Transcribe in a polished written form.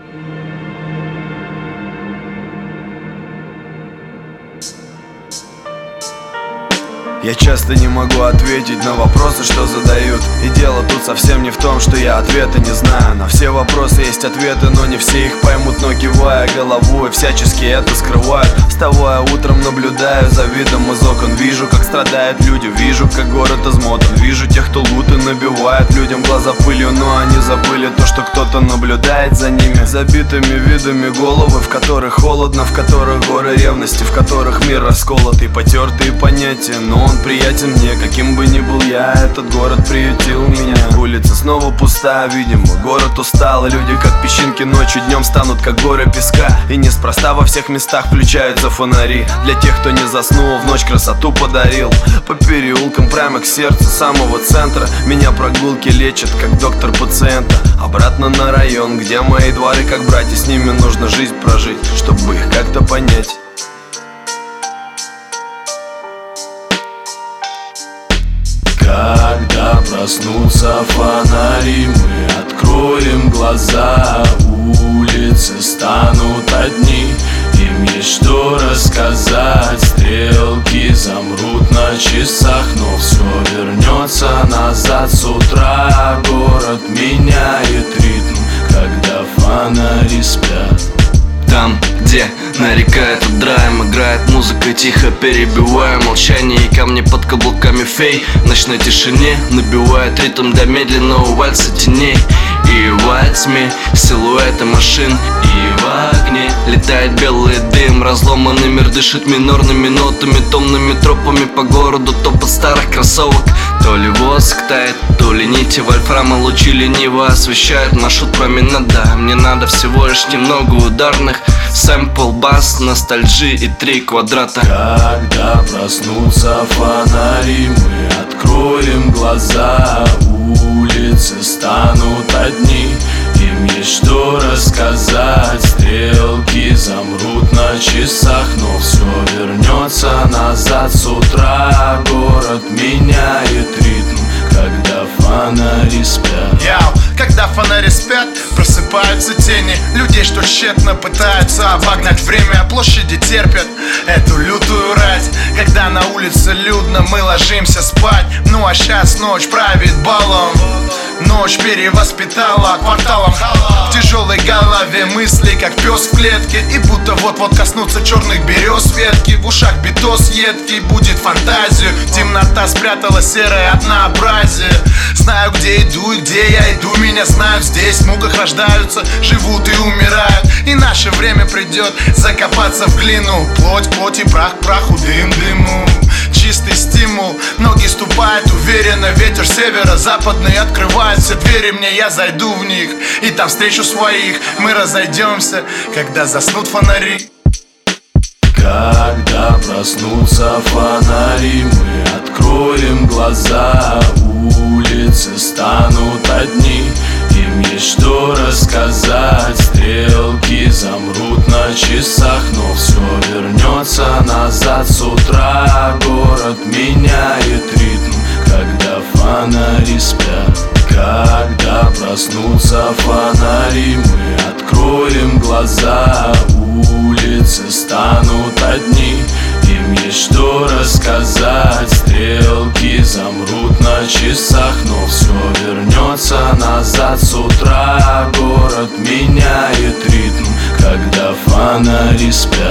Я часто не могу ответить на вопросы, что задают. И дело тут совсем не в том, что я ответа не знаю. На все вопросы есть ответы, но не все их поймут. Но кивая головой, всячески это скрывают. Вставая утром, наблюдаю за видом из окон. Вижу, как страдают люди, вижу, как город измотан. Вижу тех, кто луты набивает людям глаза пылью. Но они забыли то, что кто-то наблюдает за ними. Забитыми видами головы, в которых холодно, в которых горы ревности, в которых мир расколотый, потертые понятия. Но он приятен мне, каким бы ни был я, этот город приютил меня. Улица снова пуста, видимо, город устал. И люди, как песчинки, ночью днем станут, как горы песка. И неспроста во всех местах включаются фонари. Для тех, кто не заснул, в ночь красоту подарил. По переулкам прямо к сердцу самого центра меня прогулки лечат, как доктор пациента. Обратно на район, где мои дворы, как братья. С ними нужно жизнь прожить, чтобы их как-то понять. Когда проснутся фонари, мы откроем глаза. Улицы станут одни, им есть что рассказать. Стрелки замрут на часах, но все вернется назад. С утра город меняет ритм, когда фонари спят. Там, где нарекает драйм, играет музыка, тихо перебивая молчание и камни под каблуками фей. В ночной тишине набивает ритм до медленного вальса теней. И во тьме силуэты машин, и в огне летает белый дым. Разломанный мир дышит минорными нотами, томными тропами по городу, топот старых кроссовок. То ли воск тает, то ли нити вольфрама, лучи лениво освещают маршрут променада. Мне надо всего лишь немного ударных, сэмпл, бас, ностальжи и 3 квадрата. Когда проснутся фонари, мы откроем глаза. Улицы станут одни, им есть что рассказать. Стрелки замрут на часах, но все вернется назад. С утра город меняет ритм, когда фонари спят. Когда фонари спят, просыпаются тени людей, что тщетно пытаются обогнать время. Площади терпят эту лютую рать. Когда на улице людно, мы ложимся спать. Ну а сейчас ночь правит балом. Ночь перевоспитала кварталом. В тяжелой голове мысли, как пес в клетке. И будто вот-вот коснутся черных берез ветки. В ушах битос едкий, будет фантазию. Темнота спрятала серое однообразие. Знаю, где иду и где я иду. Меня знают здесь, в муках рождаются, живут и умирают. И наше время придет закопаться в глину. Плоть, плоть и прах, праху, дым, дыму. Чистый стимул, ноги ступают уверенно. Ветер северо-западный открывает все двери мне, я зайду в них и там встречу своих. Мы разойдемся, когда заснут фонари. Когда проснутся фонари, мы откроем глаза. Улицы станут одни, им есть что рассказать. Стрелки замрут на часах, но все вернется назад. С утра город меняет ритм, когда фонари спят. Когда проснутся фонари, мы откроем глаза. Улицы станут одни, им есть что рассказать. Стрелки замрут на часах, но все вернется назад. С утра город меняет ритм, когда фонари спят.